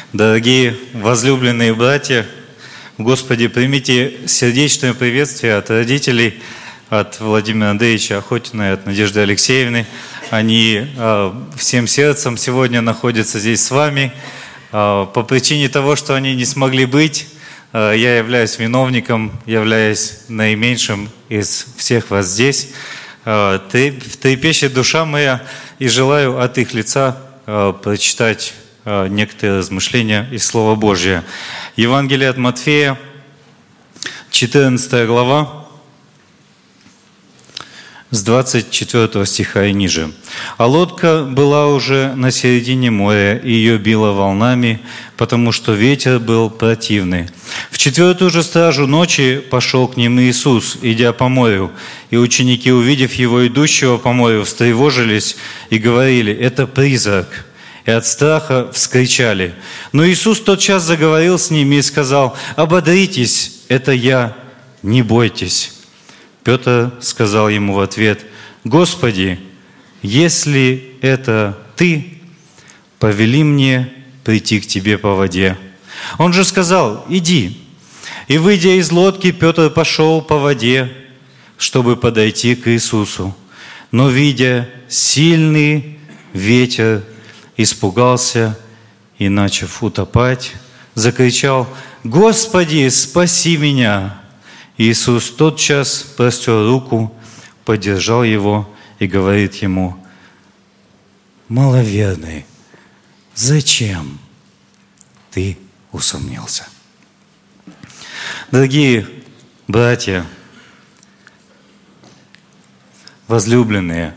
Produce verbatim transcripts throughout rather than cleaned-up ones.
Дорогие возлюбленные братья, Господи, примите сердечное приветствие от родителей, от Владимира Андреевича Охотина и от Надежды Алексеевны. Они э, всем сердцем сегодня находятся здесь с вами. Э, по причине того, что они не смогли быть, э, я являюсь виновником, являюсь наименьшим из всех вас здесь. Э, трепещет душа моя, и желаю от их лица э, прочитать некоторые размышления из Слова Божия. Евангелие от Матфея, четырнадцатая глава, с двадцать четвёртого стиха и ниже. «А лодка была уже на середине моря, и ее било волнами, потому что ветер был противный. В четвертую же стражу ночи пошел к ним Иисус, идя по морю, и ученики, увидев его идущего по морю, встревожились и говорили: „Это призрак“, и от страха вскричали. Но Иисус тотчас заговорил с ними и сказал: „Ободритесь, это я, не бойтесь“. Петр сказал ему в ответ: „Господи, если это Ты, повели мне прийти к Тебе по воде“. Он же сказал: „Иди“. И, выйдя из лодки, Петр пошел по воде, чтобы подойти к Иисусу. Но, видя сильный ветер, испугался и, начав утопать, закричал: „Господи, спаси меня!“ Иисус тотчас простер руку, поддержал его и говорит ему: „Маловерный, зачем ты усомнился?“ Дорогие братья, возлюбленные,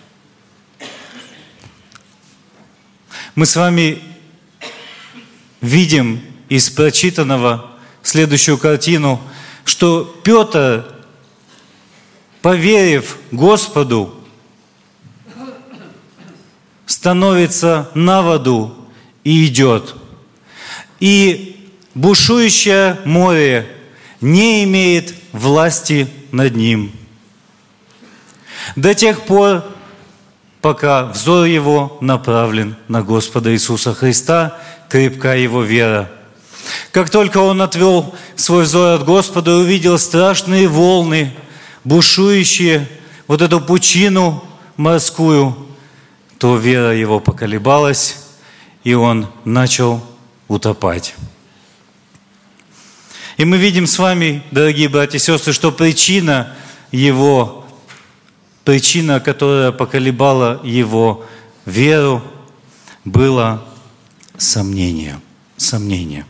мы с вами видим из прочитанного следующую картину, что Петр, поверив Господу, становится на воду и идет. И бушующее море не имеет власти над ним до тех пор, пока взор его направлен на Господа Иисуса Христа, крепка его вера. Как только он отвел свой взор от Господа и увидел страшные волны, бушующие, вот эту пучину морскую, то вера его поколебалась, и он начал утопать. И мы видим с вами, дорогие братья и сестры, что причина его Причина, которая поколебала его веру, было сомнение. Сомнение.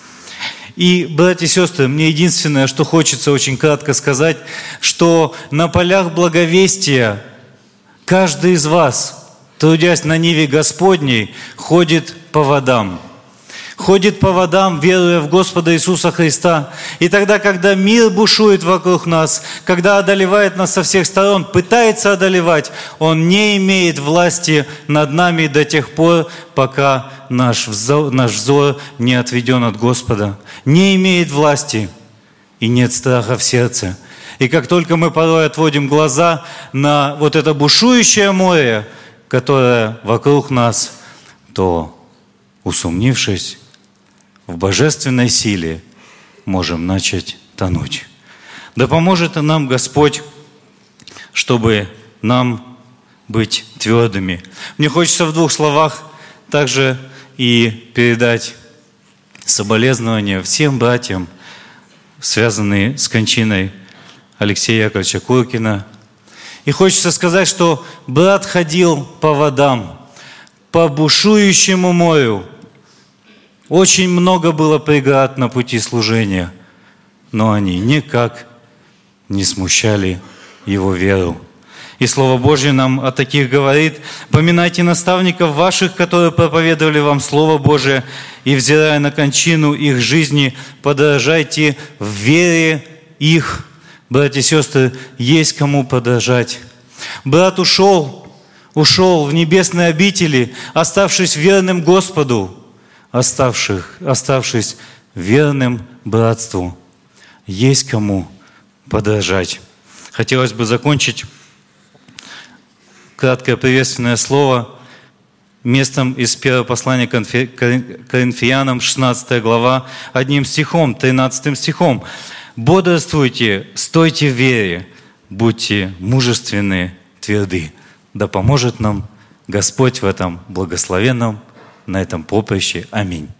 И, братья и сестры, мне единственное, что хочется очень кратко сказать, что на полях благовестия каждый из вас, трудясь на ниве Господней, ходит по водам. Ходит по водам, веруя в Господа Иисуса Христа. И тогда, когда мир бушует вокруг нас, когда одолевает нас со всех сторон, пытается одолевать, он не имеет власти над нами до тех пор, пока наш взор, наш взор не отведен от Господа. Не имеет власти, и нет страха в сердце. И как только мы порой отводим глаза на вот это бушующее море, которое вокруг нас, то, усомнившись в божественной силе, можем начать тонуть. Да поможет и нам Господь, чтобы нам быть твердыми. Мне хочется в двух словах также и передать соболезнования всем братьям, связанные с кончиной Алексея Яковлевича Куркина. И хочется сказать, что брат ходил по водам, по бушующему морю. Очень много было преград на пути служения, но они никак не смущали его веру. И Слово Божье нам о таких говорит: «Поминайте наставников ваших, которые проповедовали вам Слово Божие, и, взирая на кончину их жизни, подражайте в вере их». Братья и сестры, есть кому подражать. Брат ушел, ушел в небесные обители, оставшись верным Господу, Оставших, оставшись верным братству. Есть кому подражать. Хотелось бы закончить краткое приветственное слово местом из первого послания к Коринфянам, шестнадцатая глава, одним стихом, тринадцатым стихом. «Бодрствуйте, стойте в вере, будьте мужественны, тверды». Да поможет нам Господь в этом благословенном, на этом поприще. Аминь.